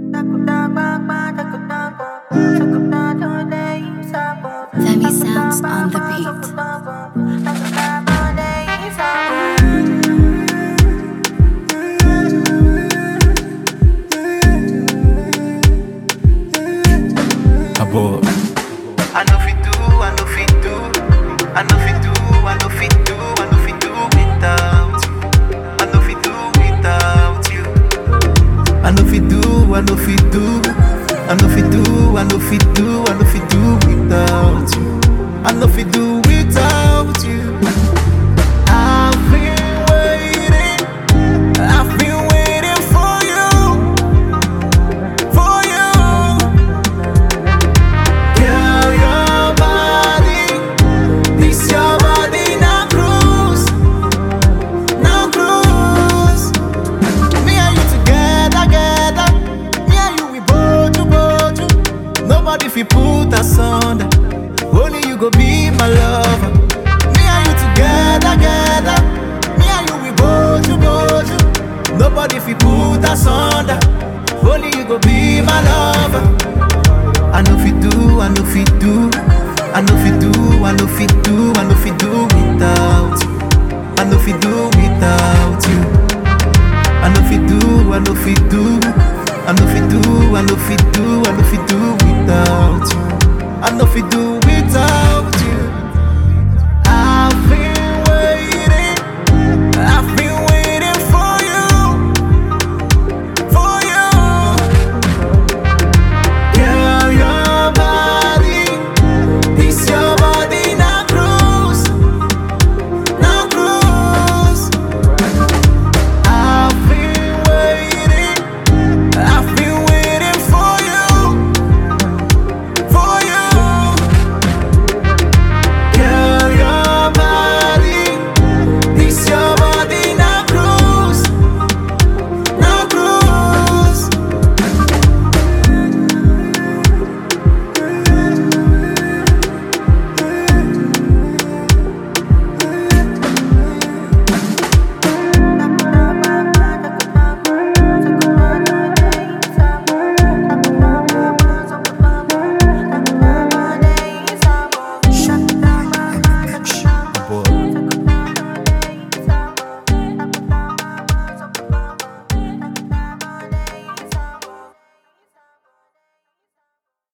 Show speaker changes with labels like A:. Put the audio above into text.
A: Femi sounds on the beat.
B: Abo.
C: I know fit do, I know fit do, I know fit do, I know fit do, I know fit do without you. I know fit do without you. I know fit do, I know fit do, I know fit do, I know fit do, I know fit do without you. I know fit do without you. I've been waiting for you, for you. Girl, your body, this your body now cruise, now cruise. Me and you together, together. Me and you we both you. Nobody fi put us under. Only you go be my lover. Me and you together, together. Me and you we both you. Nobody fi put us under. Only you go be my lover. I know fit do, I know fit do, I know fit do, I know fit do, I know fit do without you. I know fit do without you. I know fit do, I know fit do.